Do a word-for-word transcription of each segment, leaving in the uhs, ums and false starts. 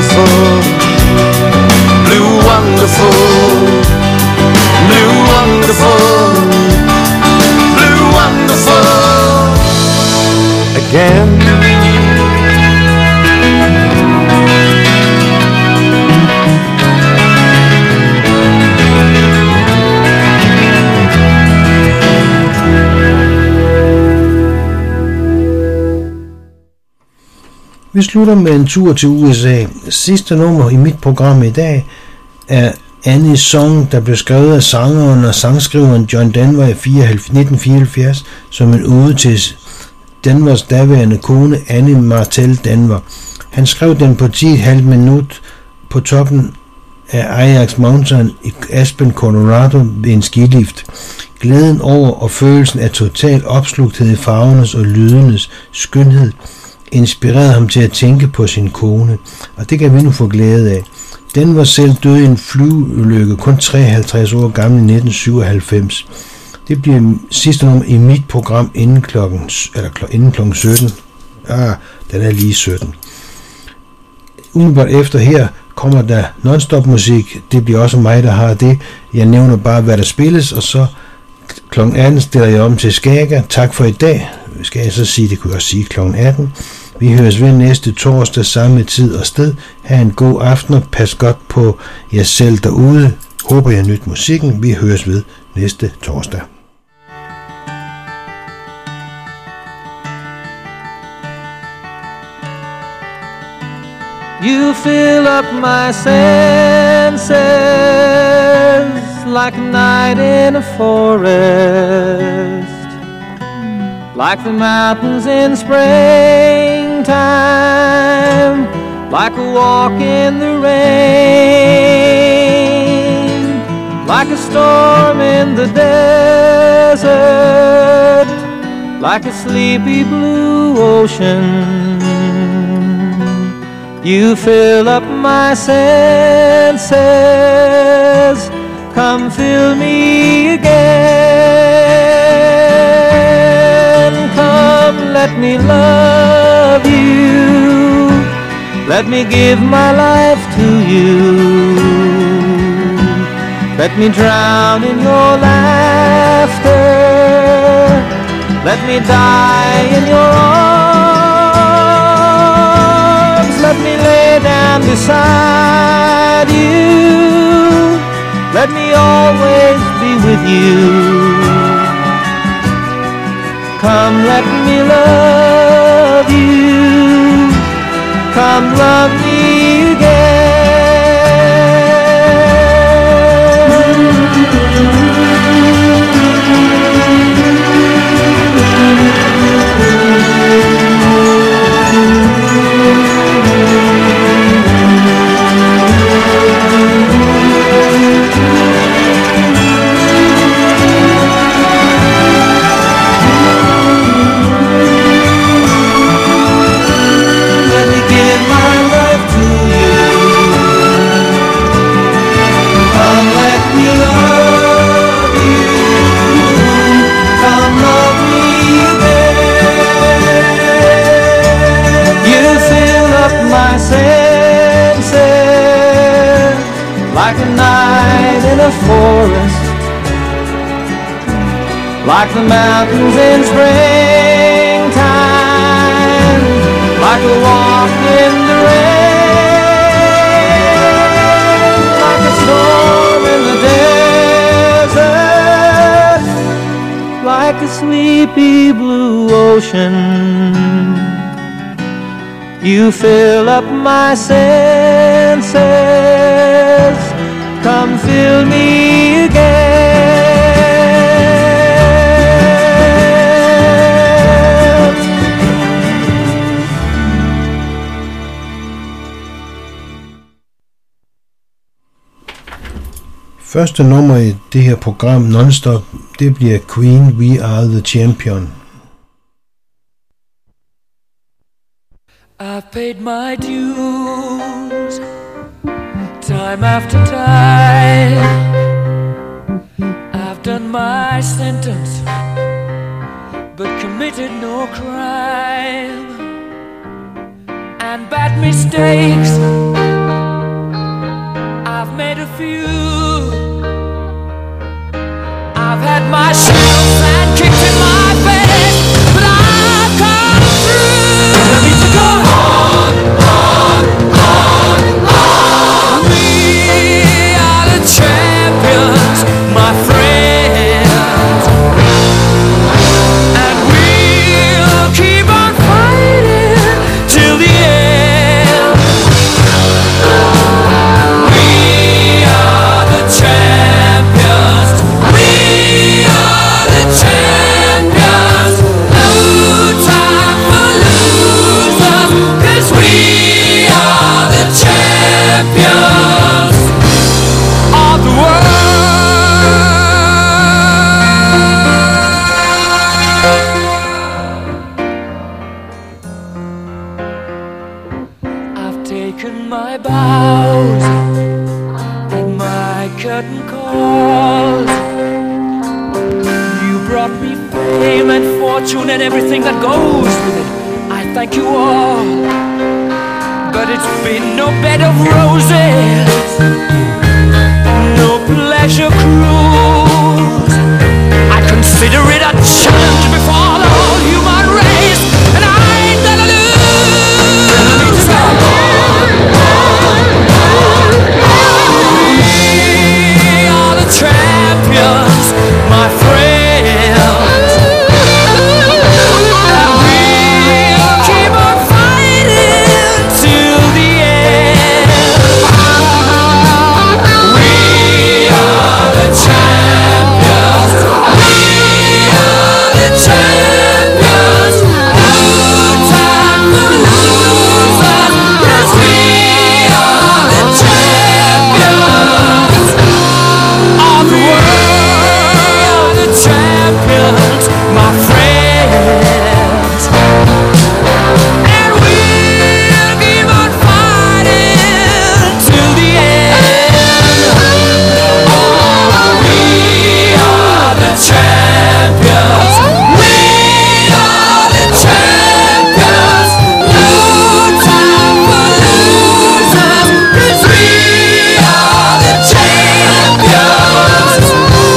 wonderful, blue wonderful, blue wonderful, blue wonderful again. Vi slutter med en tur til U S A. Sidste nummer i mit program i dag er Annie's Song, der blev skrevet af sangeren og sangskriveren John Denver i nitten fireoghalvfjerds som en ode til Denvers daværende kone Annie Martell Denver. Han skrev den på ti komma fem minut på toppen af Ajax Mountain i Aspen, Colorado ved en skilift. Glæden over og følelsen af total opslugthed i farvernes og lydenes skønhed inspirerede ham til at tænke på sin kone, og det kan vi nu få glæde af. Den var selv død i en flyulykke, kun treoghalvtreds år gammel i nitten syvoghalvfems. Det bliver sidste nummer i mit program inden klokken, eller inden klokken sytten. Ah, den er lige sytten. Umiddelbart efter her kommer der non-stop musik. Det bliver også mig, der har det. Jeg nævner bare, hvad der spilles, og så klokken atten stiller jeg om til Skager. Tak for i dag. Skal jeg så sige, det kunne jeg også sige klokken atten. Vi høres ved næste torsdag samme tid og sted. Ha' en god aften og pas godt på jer selv derude. Håber jeg nyt musikken. Vi høres ved næste torsdag. You fill up my senses like a night in a forest, like the mountains in springtime, like a walk in the rain, like a storm in the desert, like a sleepy blue ocean. You fill up my senses, come fill me again. Come, let me love you, let me give my life to you. Let me drown in your laughter, let me die in your arms. Let me lay down beside you, let me always be with you. Come, let me love you, come love me again. Like a night in a forest, like the mountains in springtime, like a walk in the rain, like a storm in the desert, like a sleepy blue ocean. You fill up my senses, come fill me again. Første nummer i det her program Nonstop, det bliver Queen, We Are The Champion. I've paid my dues time after time. I've done my sentence but committed no crime, and bad mistakes few. I've had my shadows and kicked in my face, but I've come through. I need to go on, on, on, on. We are the champions, my friends, and we'll keep on fighting till the end. We are the champions. We are the champions. No time for losers, 'cause we are the champions of the world. I've taken my bows and my curtain calls. You brought me fame and fortune and everything that goes with it. I thank you all, but it's been no bed of roses, no pleasure cruise. I consider it a challenge before the whole human race, and I ain't gonna lose. We are the champions, my friends, and we'll keep on fighting till the end. We are the champions. We are the champions. No time for losers, 'cause we are the champions of the world. The champions, my friends, and we'll keep on fighting till the end. Oh, we are the champions. We are the champions. No time for losers, 'cause we are the champions.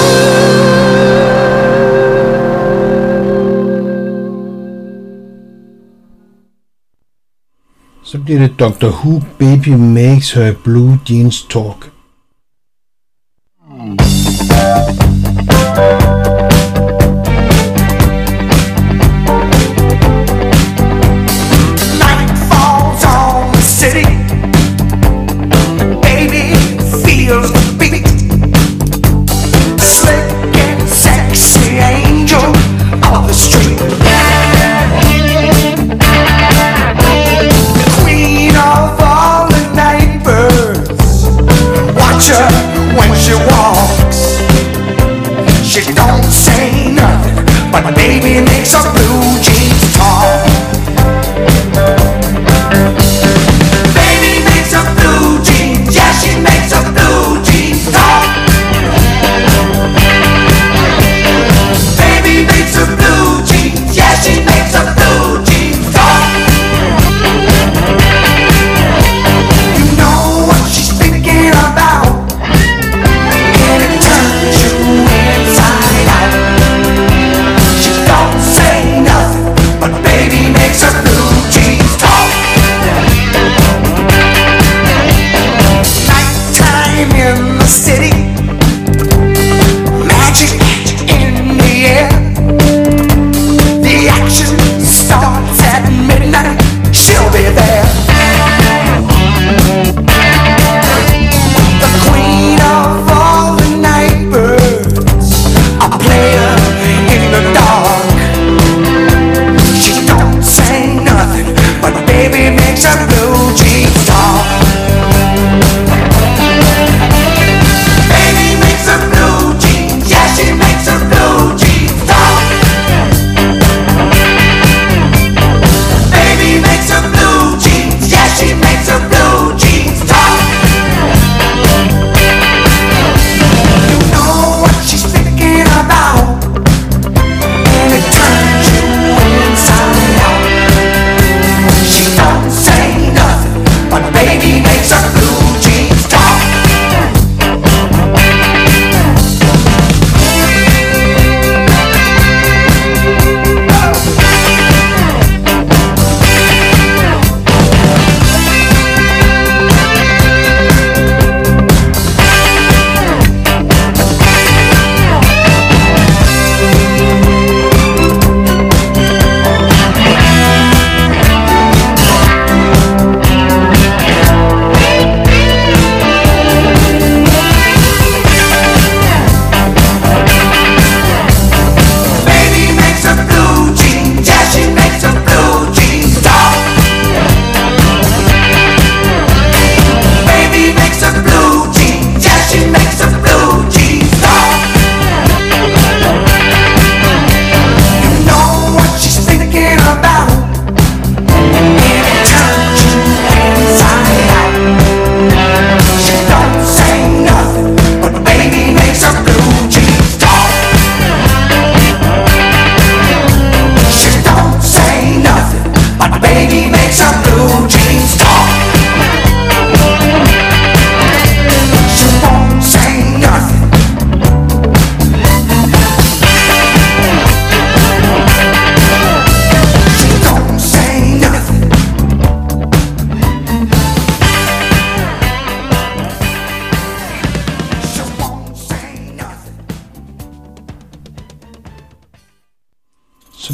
Så bliver det Doctor Who, Baby Makes Her Blue Jeans Talk. Night falls on the city. Baby feels the beat. Slick and sexy angel of the street. The queen of all the night birds.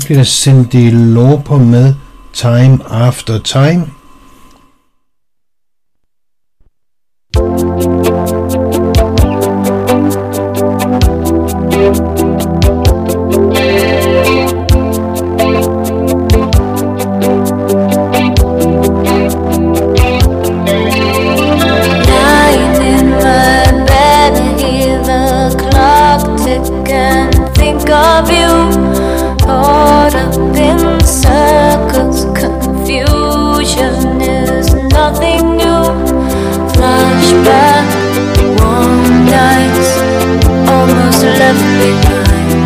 vi da Cyndi Lauper med Time After Time. Of you, caught up in circles, confusion is nothing new. Flashback, warm nights, almost left behind.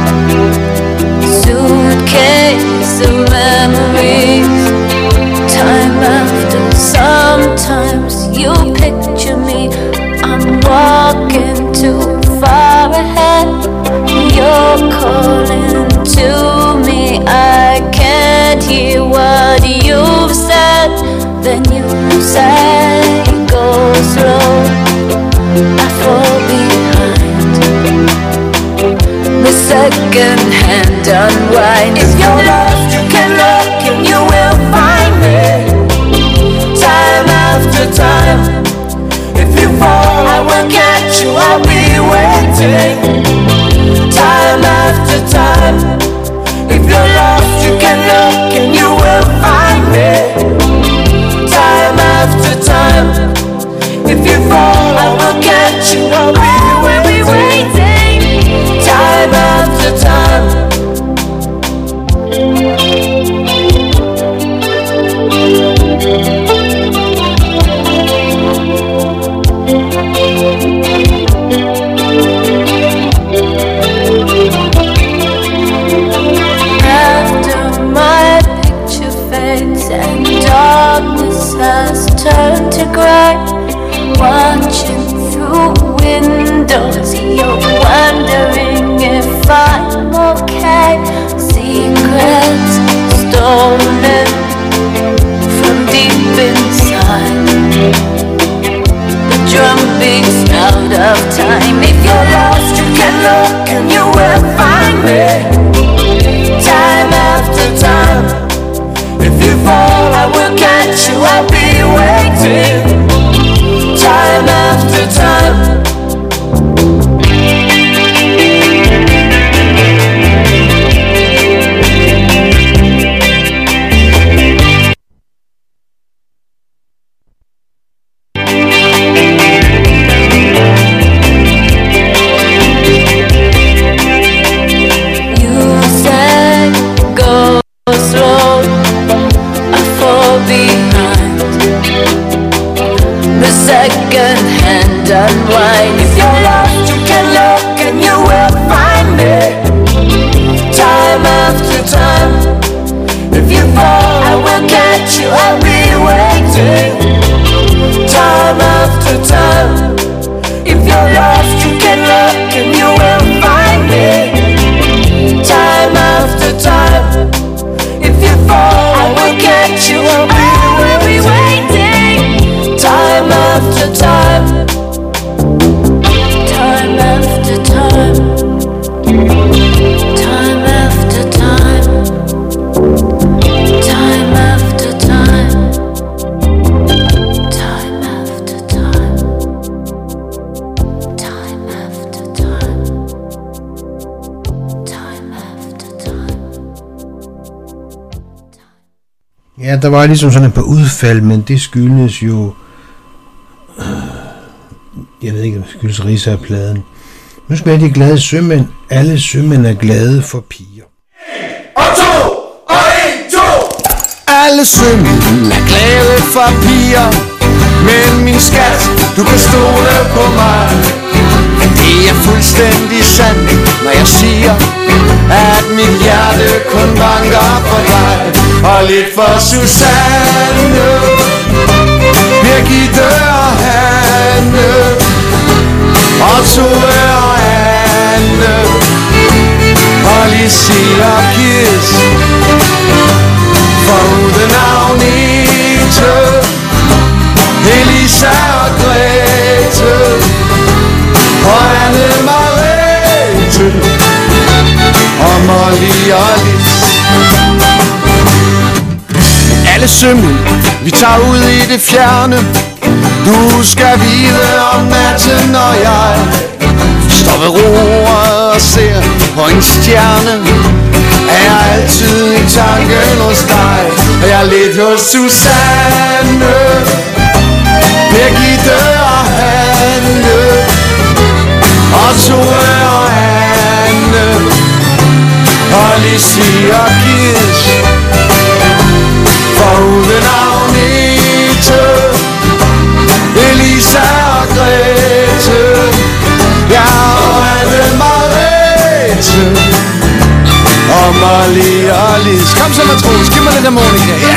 Suitcase of memories, time after. Sometimes you picture me, I'm walking too far ahead. You're calling to me, I can't hear what you've said. Then you say, go slow, I fall behind. The second hand unwind. If you're lost, you can look and you will find me. Time after time. If you fall, I will catch you, I'll be waiting. Time after time. If you're lost, you can look and you will find me. Time after time. If you fall, I will catch you, I'll be waiting. Time after time. And darkness has turned to grey. Watching through windows, you're wondering if I'm okay. Secrets stolen from deep inside. The drum beats out of time. If you're lost, you can look and you will find me. Time after time. If you fall, I will catch you, I'll be waiting. Time after time. You say go slow, behind. The second hand unwind. If you're lost, you can look and you will find me. Time after time. If you fall, I will catch you, I'll be waiting. Time after time. If you're lost, you can look and you will find me. Time after time. If you fall, I will catch you, I'll be waiting. Time after time. Time after time. Time after time. Time after time. Time after time. Time after time. Time after time. Ja, der var ligesom sådan et par udfald, men det skyldes jo, jeg ved ikke, om det skyldes Risa af pladen. Nu skal vi have de glade sømænd. Alle sømænd er glade for piger. Og to, og en, to. Alle sømænd er glade for piger, men min skat, du kan stole på mig. Det er fuldstændig sandt, når jeg siger, at mit hjerte kun banker for dig. Og lidt for Susanne, Birgitte og Hanne, og Tove og Anne, og Lissie og Kis, for uden Agnete, Elisa og Grete, og Anne-Marete, og Molly og Lis. alle sømmen, vi tager ud i det fjerne. Du skal vide om natten, når jeg står ved roret og ser på en stjerne. Er jeg altid i tanken hos dig, og jeg er lidt hos Susanne, Birgitte og Hanne, og Tove og Anne, og Lissi og Kis, foruden Agnete, Elisa og Grete, ja, og Anne-Marete, og Molly og Lis. Kom så, Matros, giv mig lidt harmonika, ja!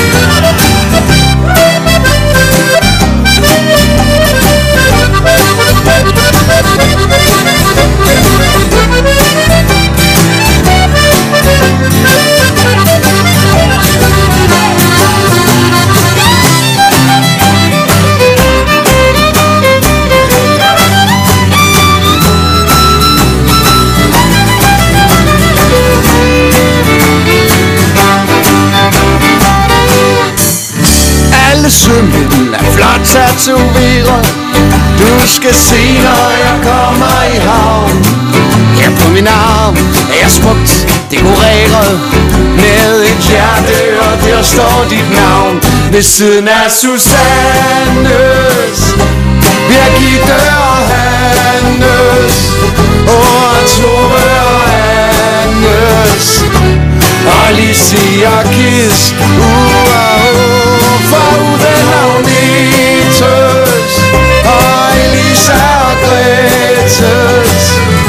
Alle sømmen er flot tatoveret. Du skal se, når jeg kommer i havn. Her på min arm er jeg smukt dekoreret med et hjerte, og der står dit navn. Ved siden af Susannes, Birgitte og Hannes, og Tove og Annes, og Lissi og Kis, uh, uh, foruden Agnetes, og Elisa og Gretes,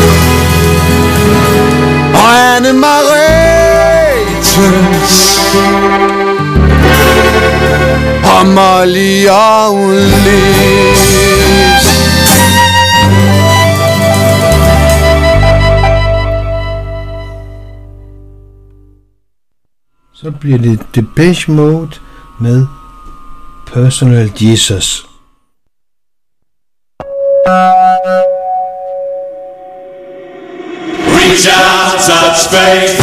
og Anne-Maretes, og Molly og Lis. Så bliver det Depeche Mode med Personal Jesus. Reach out, touch faith.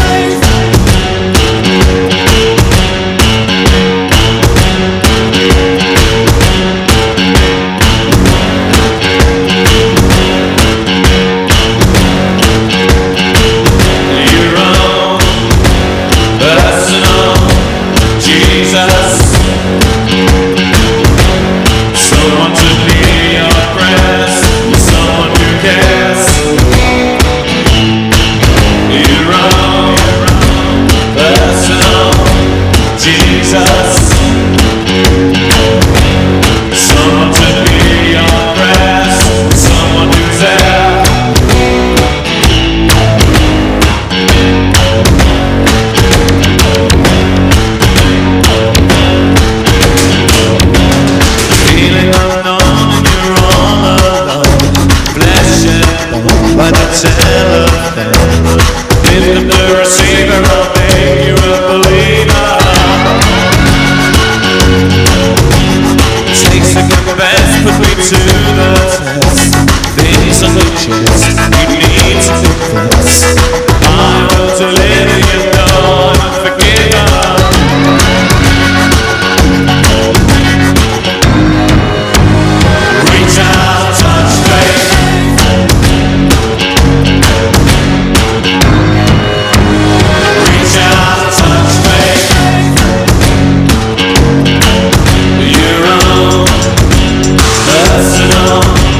Personal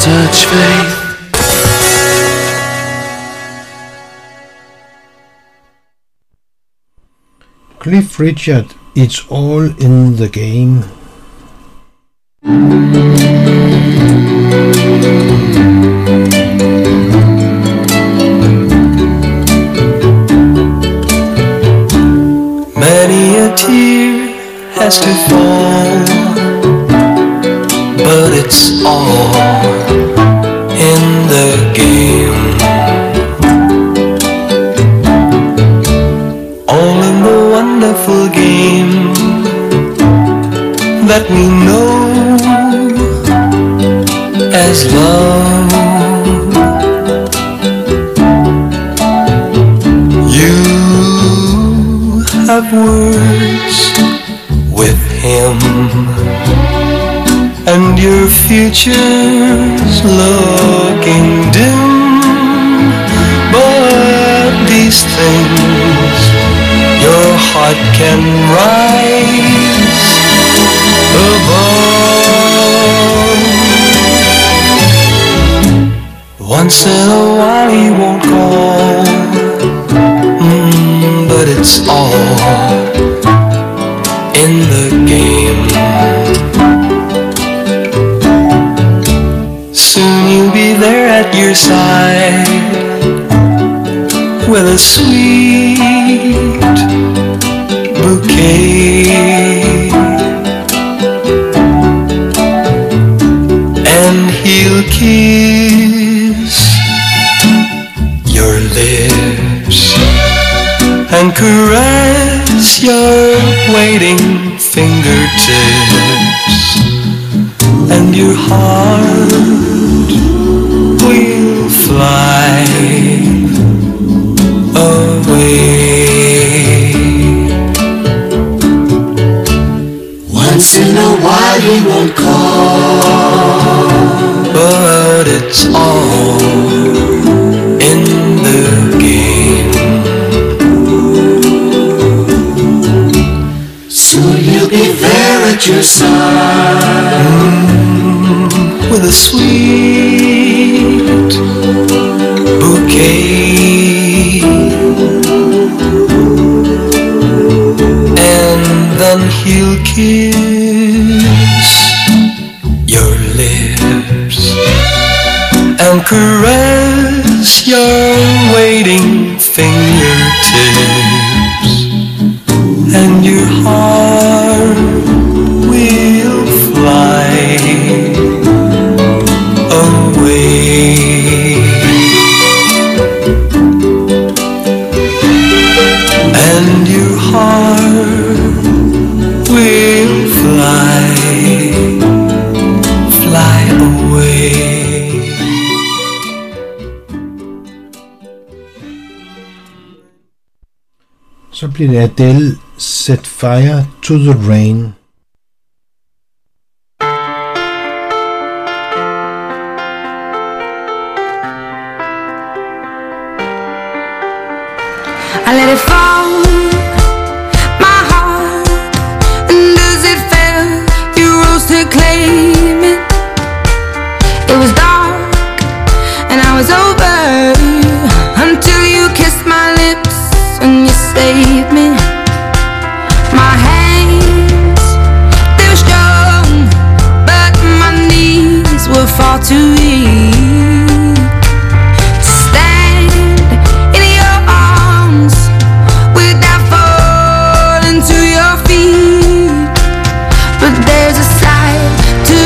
such faith. Cliff Richard, It's All in the Game. Many a tear has to fall, but it's all in the game. All in the wonderful game that we know as love. You have words with him, and your future's looking dim. But these things your heart can rise above. Once in a while he won't call, mm, but it's all in the game. Soon you'll be there at your side with a sweet bouquet, and he'll kiss your lips and caress your waiting fingertips, and your heart will fly away. Once in a while he won't call, but it's all in the game. Soon he'll be there at your side, mm, with a sweet bouquet, and then he'll kiss your lips and caress your waiting fingertips, and your heart will fly away. And your heart will fly, fly away. Så bliver det Adele, Set Fire to the Rain. I let it fall, my heart, and as it fell, you rose to claim it. It was dark, and I was over, until you kissed my lips, and you saved me. My hands, they were strong, but my knees were far too weak to stand in your arms without falling to your feet. But there's a side to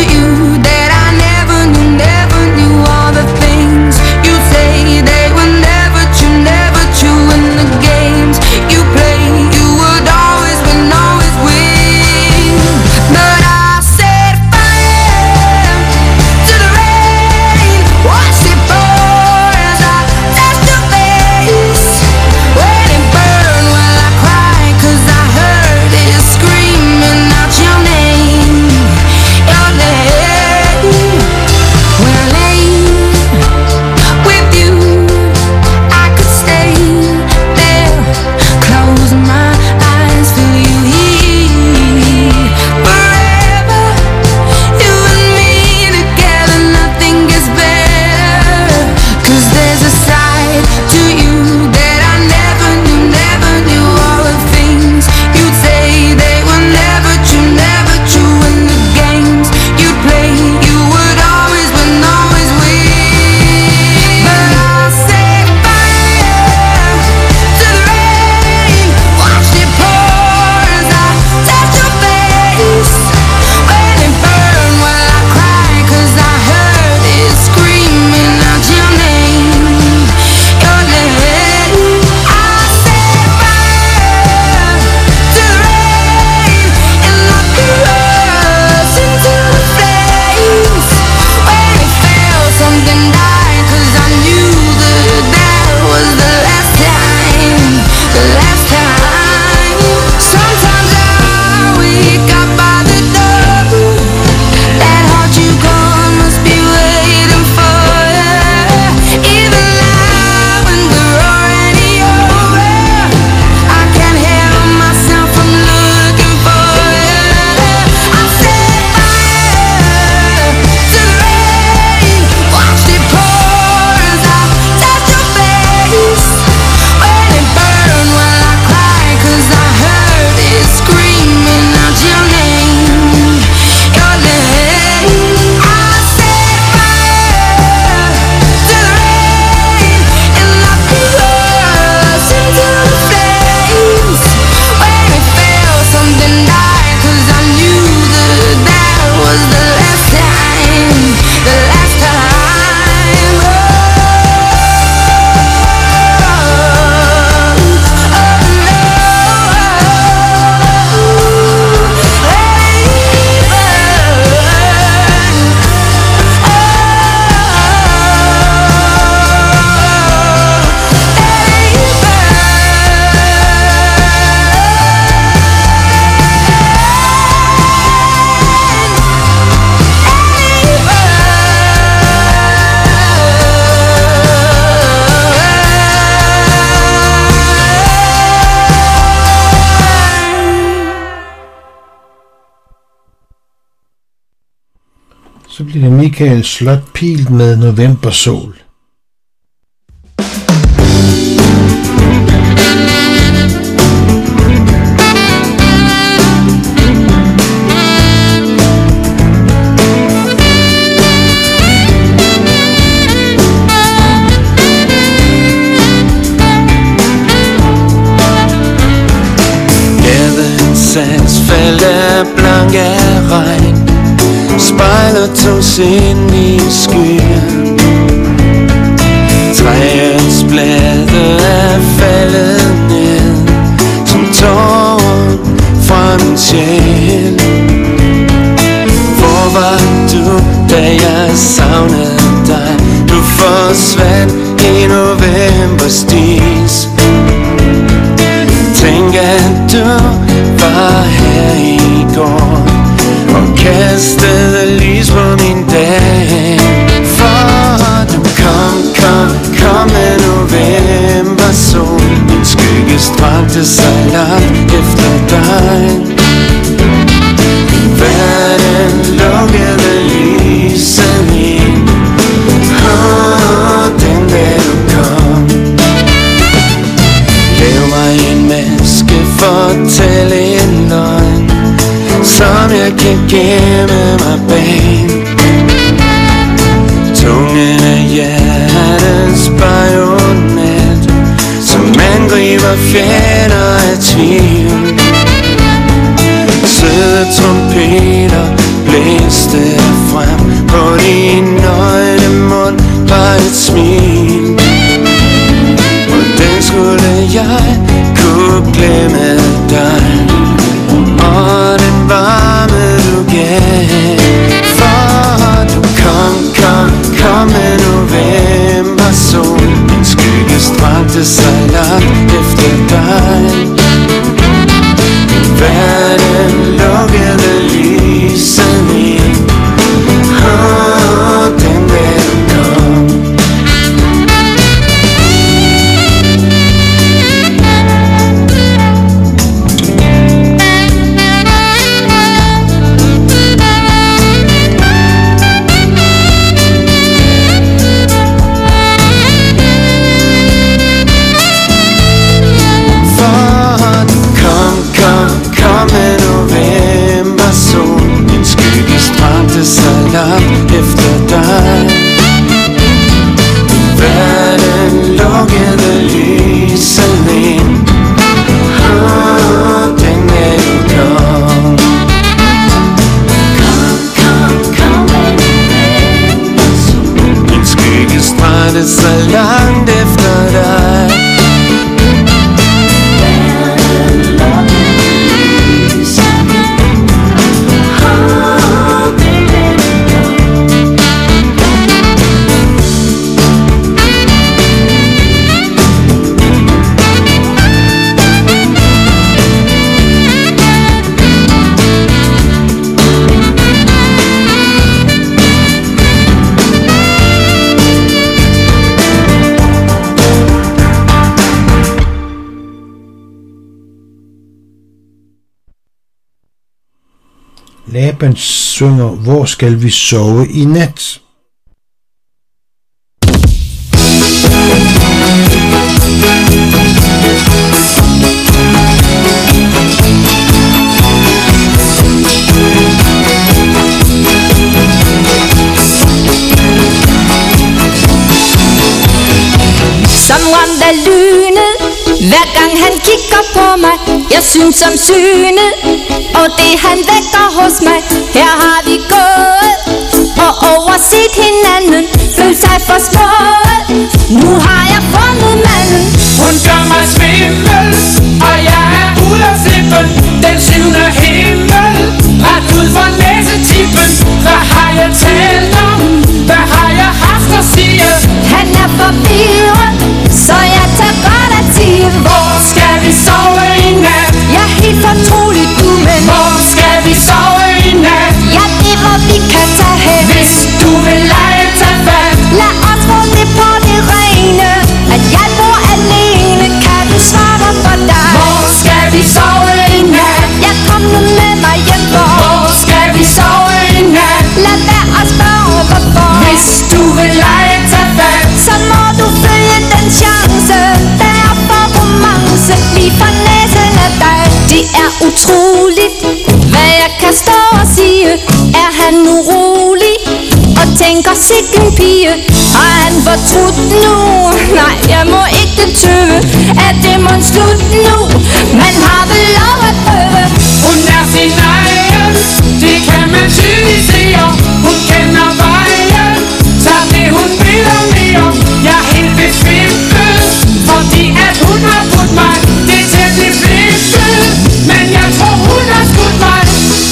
Så bliver det Michael Slot Pilt med Novembersol. Falder blank af regn, spejler tungsind i skyen. Træets blade er faldet ned som tårer fra min sjæl. Hvor var du, da jeg savnede dig? Du forsvandt i novembers dis. Tænk at du var her i går og kastede lys på min dag. For du kom, kom, kom med novembersol. Min skygge strakte sig langt efter dig. Verden lukkede lyset ind. Åh, den dag du kom. Lav mig en maske, fortæl en løgn, som jeg kan gemme mig bag. Tungen af hjertets bajonet, som angriber fjender af tvivl. Søde trompeter blæste frem, på din nøgne mund var et smil. Hvordan skulle jeg kunne glemme dig og den varme du gav? For du kom, kom, kom med novembersol. Min skygge strakte sig langt efter dig. Verden lukkede lyset ind. Åh, den dag du kom. Langt efter dig. Verden lukkede lyset ind. Åh, den dag du kom. Kom, kom, kom med novembersol. Min skygge strakte sig langt efter dig. Laban synger, hvor skal vi sove i nat? Som ramt af lynet, hver gang han kigger på mig. Jeg synes som synet, og det han vækker hos mig. Her har vi gået og overset hinanden, følt sig for små. Nu har jeg fundet manden. Hun gør mig svimmel, og jeg er ude af flippen. Den syvende himmel, ret ud fra næsetippen. Hvad har jeg talt om? Hvad har jeg haft at sige? Han er forvirret, så jeg tager godt at sige. Hvor skal vi sove i nat? Jeg er helt fortroligt, du, men hvor skal vi sove i nat? Ja, det hvor vi kan tage hen. Hvis du vil lege, tag fat. Lad os få det på det rene. jeg kan stå og sige, er han urolig og tænker sikken pige? Har han fortrudt nu? Nej, jeg må ikke tøve, at det må slutte nu. Man har vel lov at prøve. Hun er sin egen, det kan man tydeligt se. Hun kender vejen, så det hun beder mere. Jeg er helt besvimpet, fordi at hun har brudt mig. Det er tætligt flippet, men jeg tror hun har skudt mig.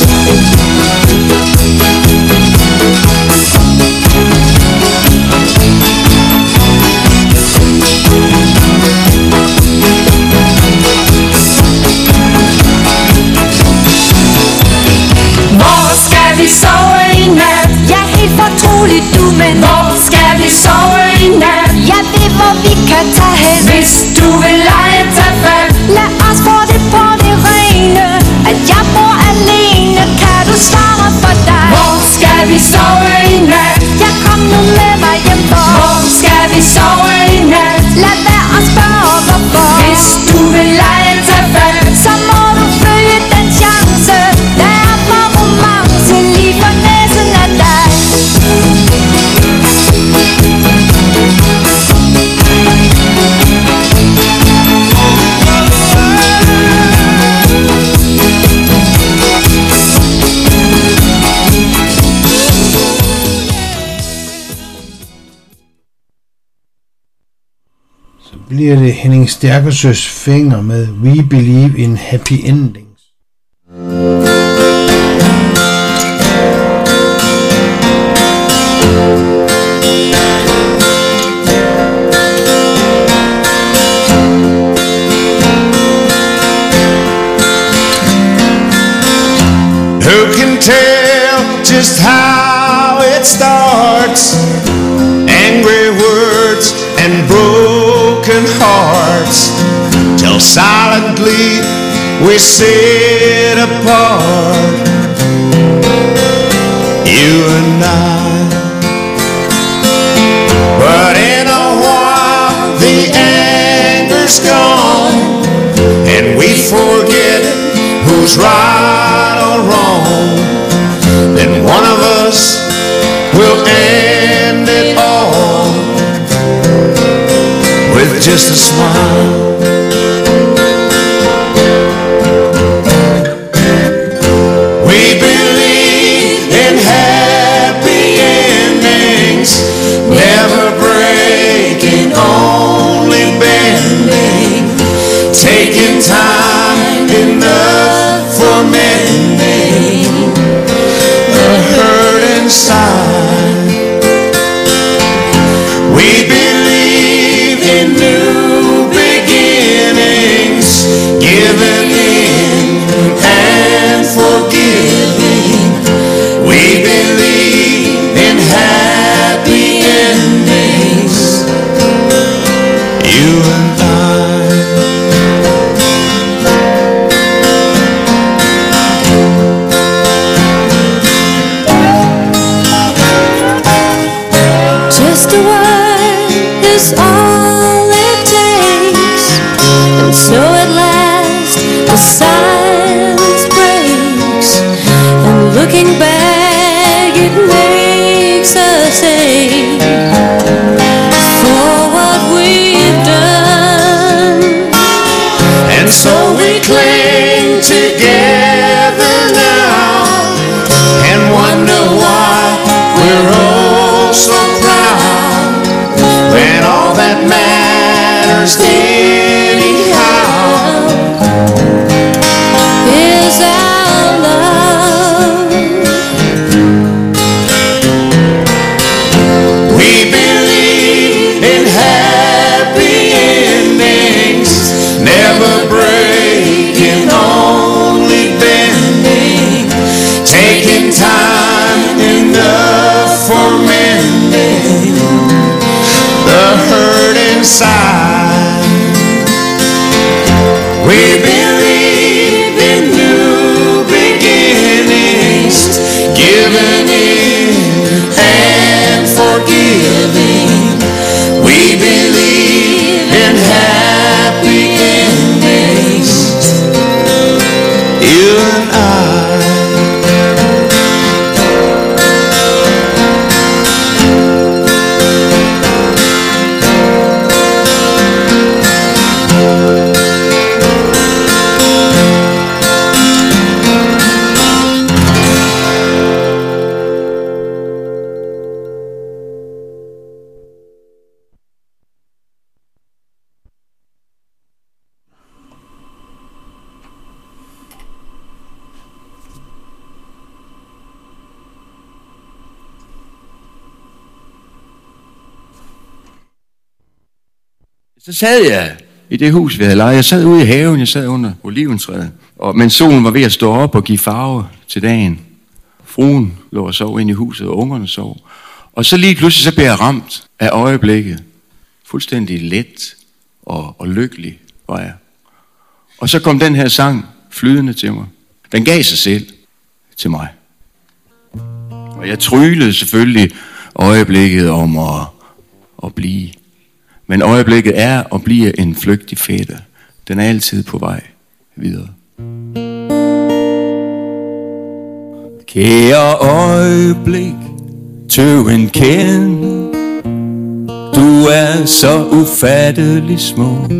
Hvor skal vi sove i nat? Ja, helt fortroligt du, men hvor skal vi sove i nat? Jeg ved, hvor vi kan tage hen. Hvis du vil lege, tag fat. Lad os få det på det rene, at jeg bor alene. Kan du svare for dig? Hvor skal vi sove i nat? Jeg kom nu med mig hjem for. Hvor skal vi sove i nat? Lad være at spørge hvorfor. Hvis du vil lege, tag fat. Så må du følge den chance, der er for romance lige for næsen af dig. Bliver det Henning Stærkesøs Finger med We Believe in Happy Endings. Who can tell just how it starts? Angry words and broken hearts, till silently we sit apart, you and I. But in a while the anger's gone, and we forget who's right or wrong. Then one of us will end it all with just a smile. We believe in happy endings, never breaking, only bending, taking time enough for mending the hurt inside. We believe in new beginnings, giving in and forgiving. We believe in happy endings, you and I. Just a word is all it takes, and so at last the silence breaks, and looking back it makes us ache for what we've done. And so we cling together now and wonder why we're all so proud, when all that matters anyhow is our love. we believe in happy endings, never breaking, only bending, taking time enough for mending the hurt inside. We believe in new beginnings, giving in and forgiving. We believe in happy endings, you and I. Så sad jeg i det hus, vi havde lejet. Jeg sad ude i haven, jeg sad under oliventræet. Og mens solen var ved at stå op og give farve til dagen. Fruen lå og sov inde i huset, og ungerne sov. Og så lige pludselig så blev jeg ramt af øjeblikket. Fuldstændig let og, og lykkelig var jeg. Og så kom den her sang flydende til mig. Den gav sig selv til mig. Og jeg tryglede selvfølgelig øjeblikket om at, at blive. Men øjeblikket er og bliver en flygtig fætter. Den er altid på vej videre. Kære øjeblik, tøven kende. Du er så ufattelig smuk.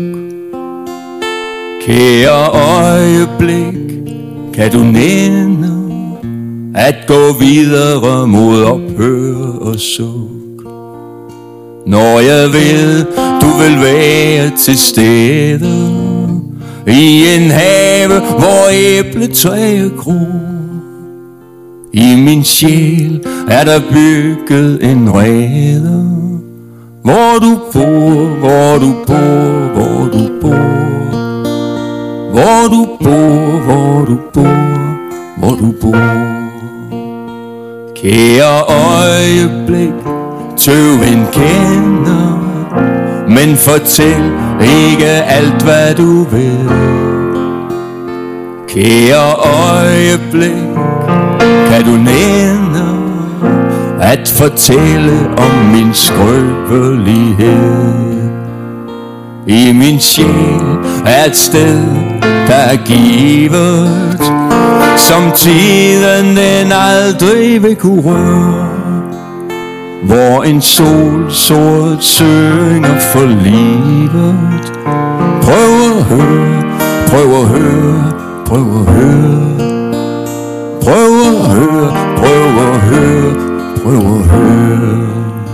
Kære øjeblik, kan du nænde at gå videre mod ophør og suk. Når jeg ved, du vil være til stede i en have, hvor æbletræet gror. I min sjæl er der bygget en rede, hvor du bor, hvor du bor, hvor du bor. Hvor du bor, hvor du bor, hvor du bor. Kære øjeblik, tøven kender, men fortæl ikke alt hvad du ved. Kære øjeblik, kan du nænde at fortælle om min skrøbelighed. I min sjæl er et sted, der er givet, som tiden den aldrig vil kunne røre. Hvor en sol sort synger for livet. Prøv at høre, prøv at høre, prøv at høre. Prøv at høre, prøv at høre, prøv at høre.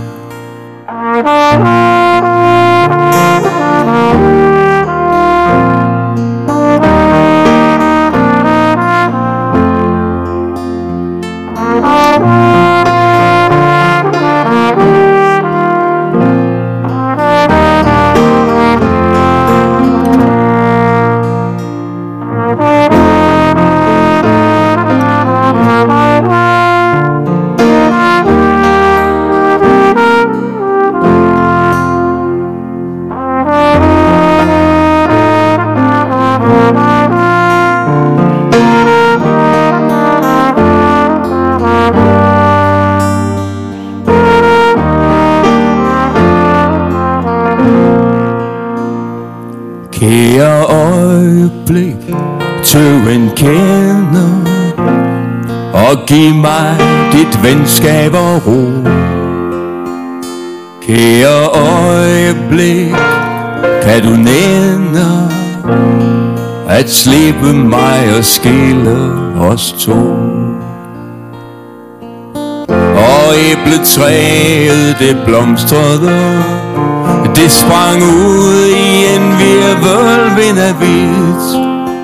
Kære øjeblik, tøven kender, og giv mig dit venskab og ro. Kære øjeblik, kan du nænde at slippe mig og skille os to. Og æbletræet det blomstrede, det sprang ud i en virvelvind af hvidt.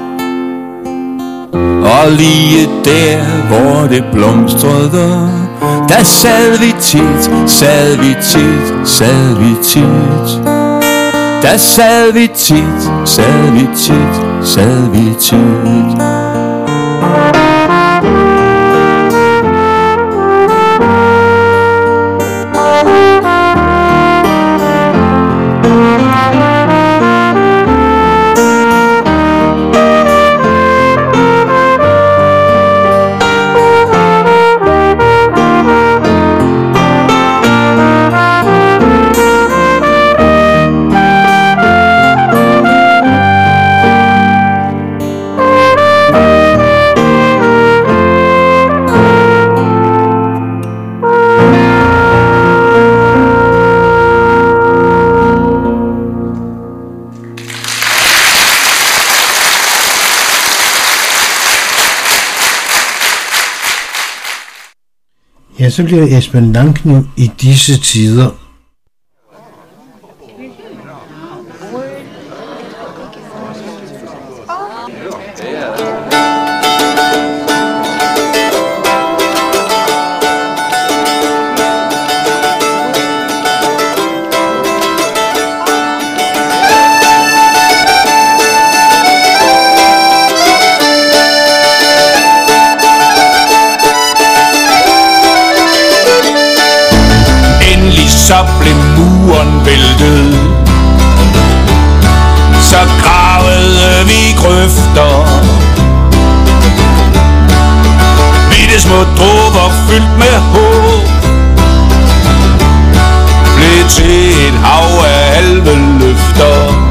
Og lige der, hvor det blomstrede, der sad vi tit, sad vi tit, sad vi tit. Der sad vi tit, sad vi tit, sad vi tit. Ja, så bliver Esben Langkniv i disse tider. fyldt med håb blev til et hav af halve løfter.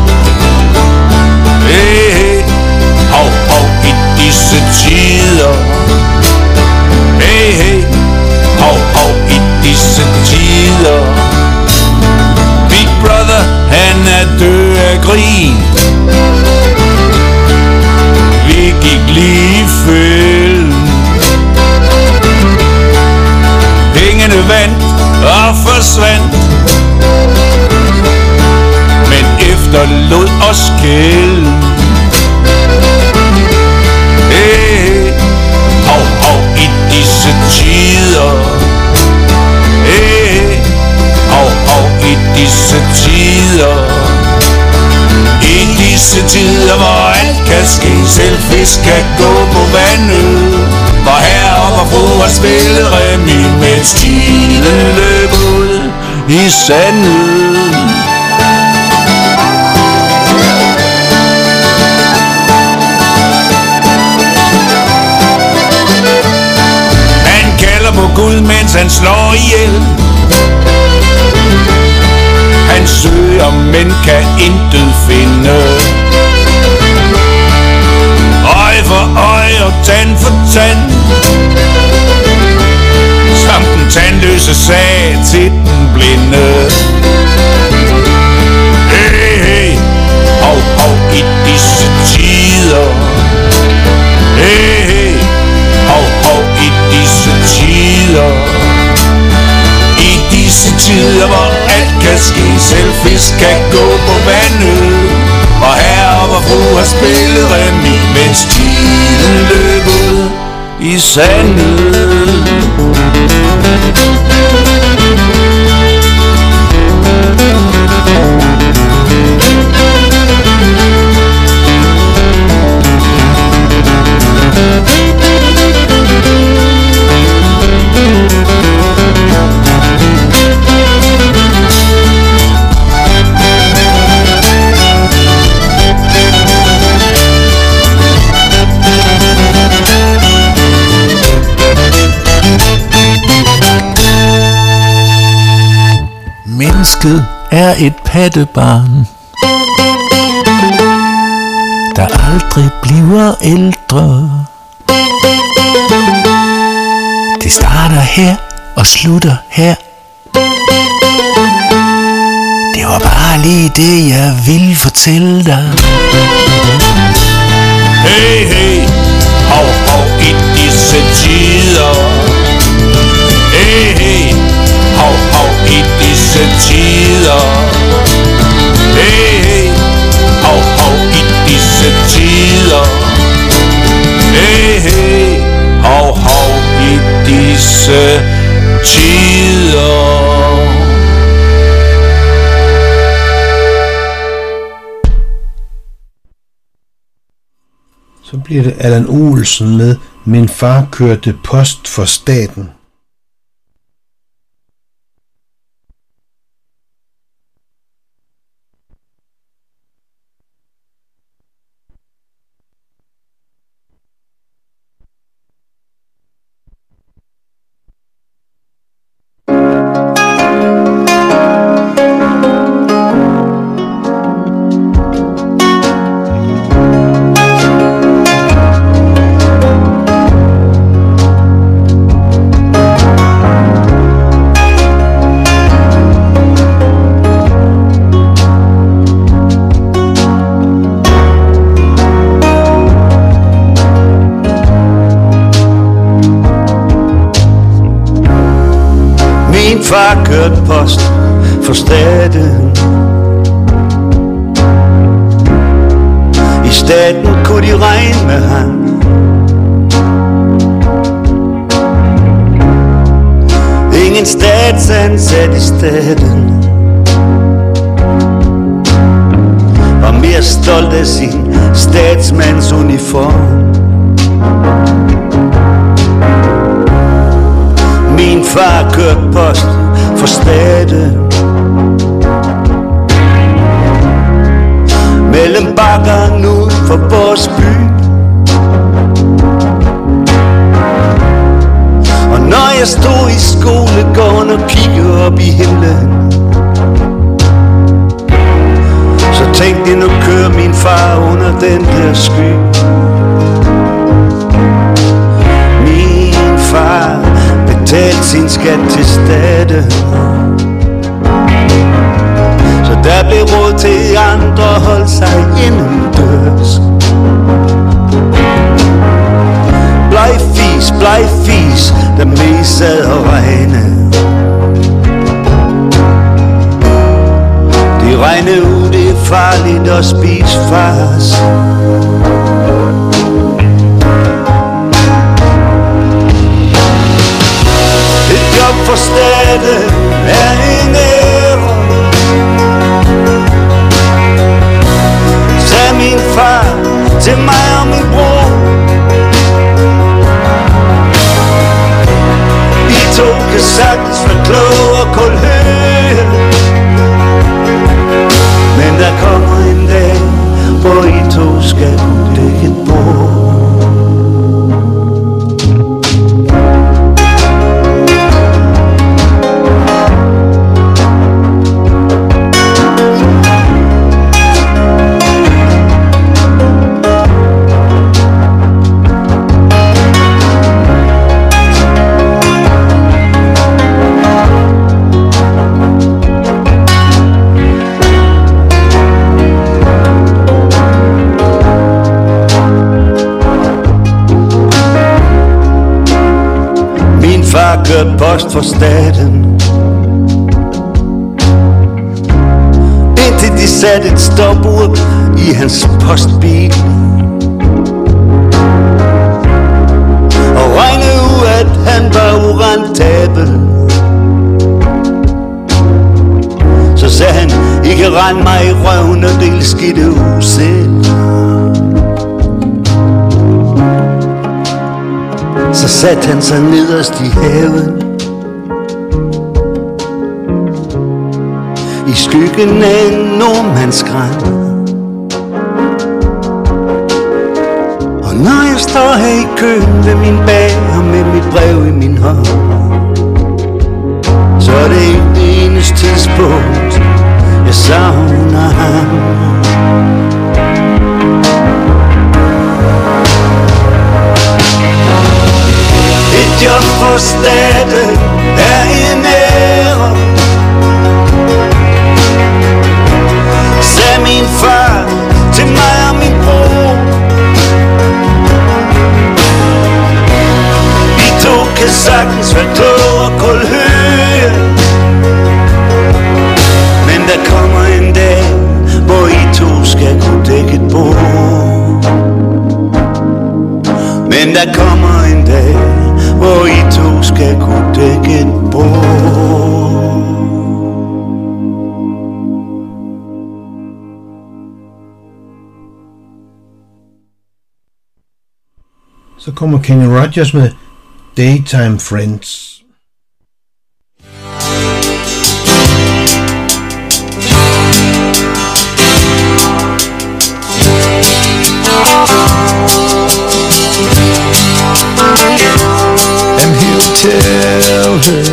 Hey, hey, hov, hov, i disse tider. Hey, hey, hov, hov, i disse tider. Big Brother, han er død af grin. Vi gik lige i fælden. Pengene vandt og forsvandt, men efterlod os kæld. Hey, hey, hov, hov, i disse tider. Hey, hey, hov, hov, i disse tider. I disse tider, hvor alt kan ske, selv fisk kan gå på vandet, hvor herre og fru har spillet remi, mens tiden løb ud i sandet. Han kalder på Gud, mens han slår ihjel. Han søger, men kan intet finde. Øje for øje og tand for tand, som den tandløse sag til den blinde. Hey, hey, hov, hov, i disse tider. Hey, hey, hov, hov, i disse tider. I disse tider, hvor alt kan ske, selv fisk kan gå på vandet, og herre og fru har spillet remi, mens tiden løb ud i sandet. Mennesket er et pattebarn, der aldrig bliver ældre. Det starter her og slutter her. Det var bare lige det, jeg ville fortælle dig. Hey, hey, hov, hov, i disse tider. Hey, hey, hov, hov, i disse tider. Hey, hey, hov, hov, i disse tider. Hey, hey, hov, hov, i disse tider. Så bliver det Allan Olsen med Min far kørte post for staten. Far kørte post for staten. I staten kunne de regne med ham. Ingen statsansat i staten var mere stolt af sin statsmandsuniform. Min far kørte post for staten. Mellem bakkerne ud for vores by. Og når jeg stod i skolegården og kiggede op i himlen, så tænkte jeg, nu kører min far under den der sky. Min far betalte sin skat til staten, så der blev råd til andre at holde sig indendørs. Bleg fis, bleg fis, der mest sad og regnede. De regnede ud, det er farligt at spise fars. Et job for staten er en ære, sagde min far til mig og min bror. I to kan sagtens være kloge og kulhøre, men der kommer en dag, hvor I to skal kunne dække et bord. Far kørte post for staten, indtil de satte et stopur i hans postbil og regnede ud, at han var urentabel. Så sagde han, I kan rende mig i røven og dele skidte ud selv. Så satte han sig nederst i haven, i skyggen af en nordmandsgræn. Og når jeg står her i køen ved min bager med mit brev i min hånd, så er det ikke det eneste tidspunkt, jeg savner ham. Et job for staten er en ære, sagde min far til mig og min bror. I to kan sagtens være kloge og kulhøre, men der kommer en dag, hvor I to skal kunne dække et bord. Men der kommer en dag, hvor I to skal kunne dække et bord. Så kommer Kenny Rogers med Daytime Friends. Tell her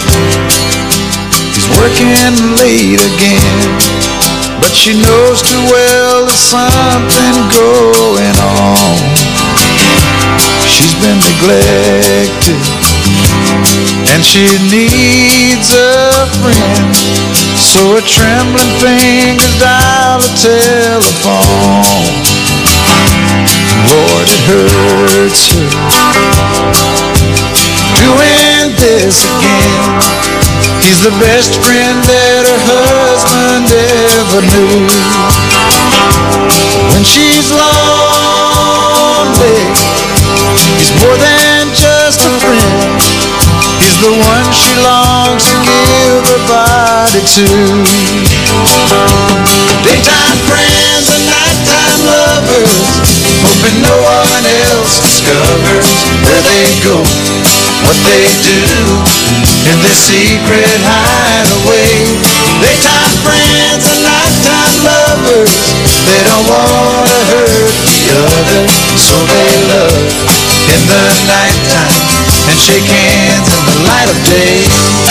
he's working late again, but she knows too well there's something going on. She's been neglected and she needs a friend, so her trembling fingers dial the telephone. Lord, it hurts her doing this again. He's the best friend that her husband ever knew. When she's lonely, he's more than just a friend. He's the one she longs to give her body to. Daytime friends and nighttime lovers, hoping no one else discovers where they go, what they do in their secret hideaway. Daytime friends and nighttime lovers, they don't want to hurt the other, so they love in the nighttime and shake hands in the light of day.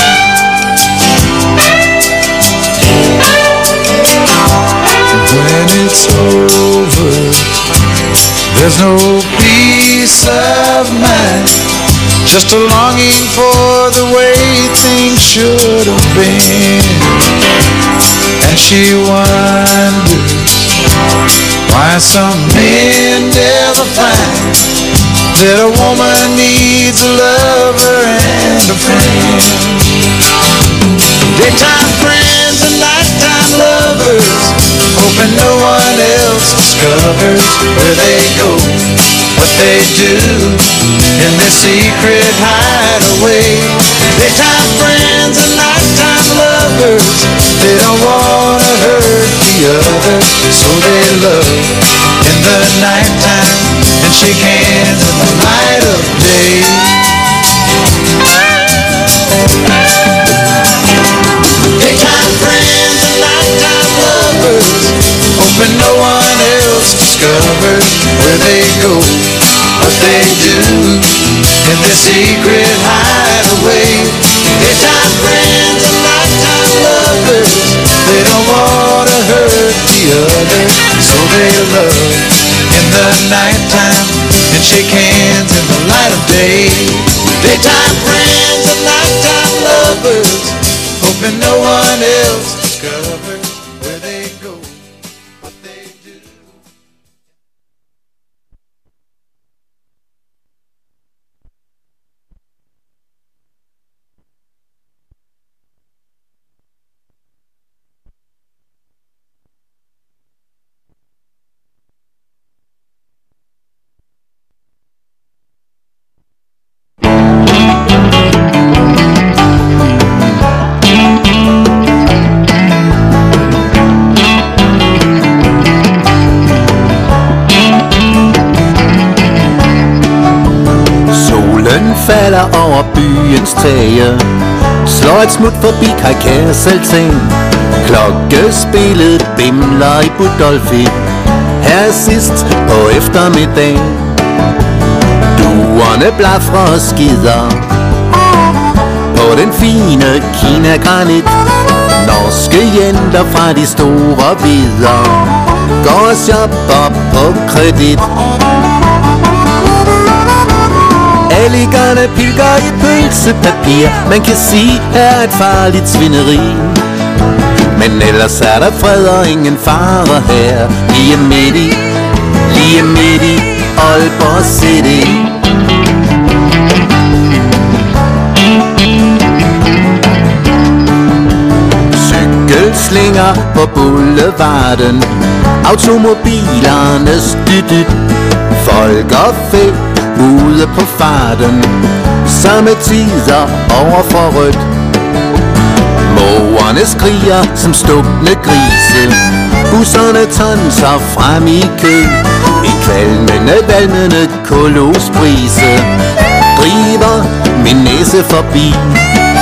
When it's over, there's no peace of mind, just a longing for the way things should have been. And she wonders why some men never find that a woman needs a lover and a friend. Daytime friends and nighttime lovers, hoping no one else discovers where they go, what they do in their secret hideaway. Daytime friends and nighttime lovers, they don't want to hurt the other, so they love in the nighttime and shake hands in the light of day. Daytime friends and nighttime lovers, hoping no one else discovers where they go, what they do in their secret hideaway. Daytime friends and nighttime lovers, they don't want to hurt the other, so they love in the nighttime and shake hands in the light of day. Daytime friends and nighttime lovers, hoping no one else discovers where they go, what they do. Falder over byens tage, slår et smut forbi Kajkæselting. Klokkespillet bimler i Budolfi her sidst på eftermiddagen. Duerne blafrer og skider på den fine Kina-granit. Norske jenter fra de store vidder går og shopper på kredit. Alligerne pilker i pølsepapir, man kan sige er et farligt svineri. Men ellers er der fred og ingen fare her, lige midt i, lige midt i Aalborg City. Cykelslinger på boulevarden, automobilernes dyt-dyt, folk og fæ ude på farten, samme tider over for rødt. Mågerne skriger som stukne grise, busserne tonser frem i kø. I kvalmende, valmende kolosbrise driver min næse forbi.